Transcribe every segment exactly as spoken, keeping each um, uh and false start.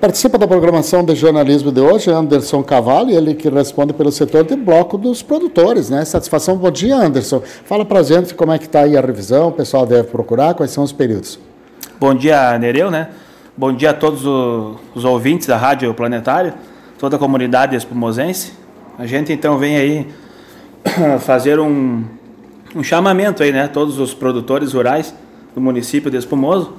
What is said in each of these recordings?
Participa da programação de jornalismo de hoje, Anderson Cavallo, ele que responde pelo setor de bloco dos produtores, né? Satisfação, bom dia, Anderson. Fala pra gente como é que está aí a revisão, o pessoal deve procurar, quais são os períodos. Bom dia, Nereu, né? Bom dia a todos os, os ouvintes da Rádio Planetário, toda a comunidade espumosense. A gente então vem aí fazer um, um chamamento aí, né? Todos os produtores rurais do município de Espumoso,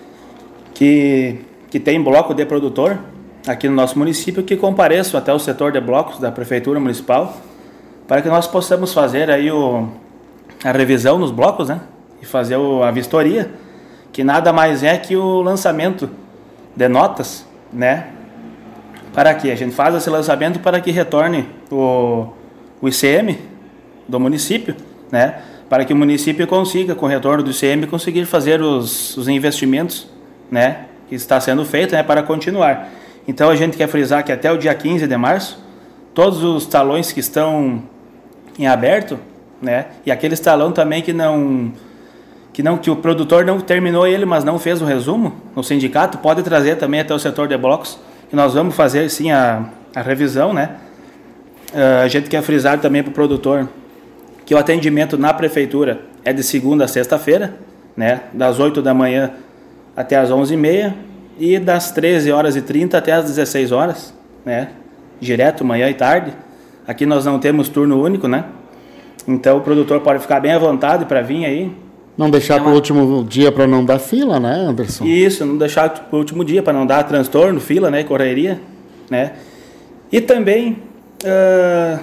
que, que tem bloco de produtor aqui no nosso município, que compareçam até o setor de blocos da Prefeitura Municipal, para que nós possamos fazer aí o, a revisão nos blocos, né? E fazer o, a vistoria, que nada mais é que o lançamento de notas, né? Para que a gente faça esse lançamento para que retorne o, o I C M do município, né? Para que o município consiga, com o retorno do I C M, conseguir fazer os, os investimentos, né? Que está sendo feito, né? Para continuar. Então a gente quer frisar que até o dia quinze de março, todos os talões que estão em aberto, né? E aquele talão também que não... Que, não, que o produtor não terminou ele, mas não fez o resumo no sindicato, pode trazer também até o setor de blocos, que nós vamos fazer sim a, a revisão, né? Uh, a gente quer frisar também para o produtor que o atendimento na prefeitura é de segunda a sexta-feira, né? Das oito da manhã até as onze e meia e das treze horas e trinta até as dezesseis horas, né? Direto, manhã e tarde. Aqui nós não temos turno único, né? Então o produtor pode ficar bem à vontade para vir aí. Não deixar para o último dia para não dar fila, né, Anderson? Isso, não deixar para o último dia para não dar transtorno, fila, né, correria, né? E também uh,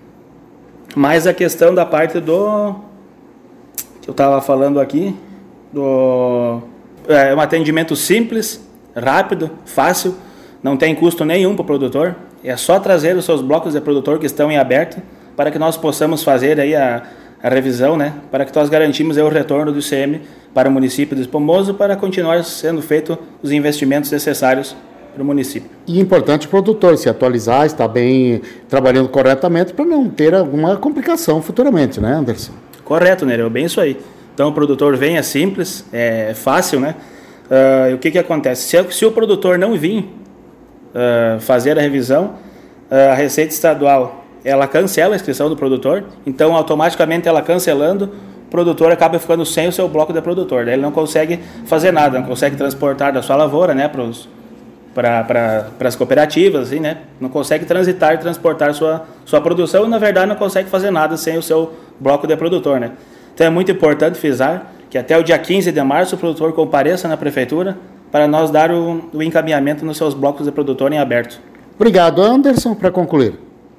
mais a questão da parte do que eu estava falando aqui, do é um atendimento simples, rápido, fácil, não tem custo nenhum para o produtor. É só trazer os seus blocos de produtor que estão em aberto para que nós possamos fazer aí a a revisão, né, para que nós garantimos aí o retorno do I C M para o município de Espumoso, para continuar sendo feitos os investimentos necessários para o município. E importante o produtor se atualizar, estar bem, trabalhando corretamente, para não ter alguma complicação futuramente, né, Anderson? Correto, Nereu, bem isso aí. Então o produtor vem, é simples, é fácil, né? Uh, e o que que acontece? Se, se o produtor não vir uh, fazer a revisão, uh, a Receita Estadual ela cancela a inscrição do produtor, então automaticamente ela cancelando, o produtor acaba ficando sem o seu bloco de produtor, daí ele não consegue fazer nada, não consegue transportar da sua lavoura, né, para pra, as cooperativas, assim, né, não consegue transitar e transportar sua, sua produção e na verdade não consegue fazer nada sem o seu bloco de produtor, né. Então é muito importante frisar que até o dia quinze de março o produtor compareça na prefeitura para nós dar o, o encaminhamento nos seus blocos de produtor em aberto. Obrigado, Anderson. Para concluir.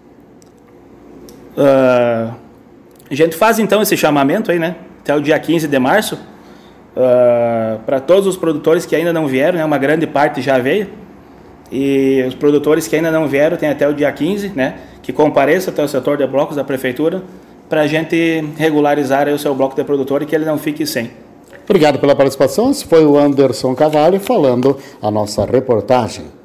Uh, a gente faz então esse chamamento aí, né, até o dia quinze de março, uh, para todos os produtores que ainda não vieram, né, uma grande parte já veio, e os produtores que ainda não vieram tem até o dia quinze, né, que compareça até o setor de blocos da prefeitura, para a gente regularizar aí o seu bloco de produtor e que ele não fique sem. Obrigado pela participação, esse foi o Anderson Cavallo falando a nossa reportagem.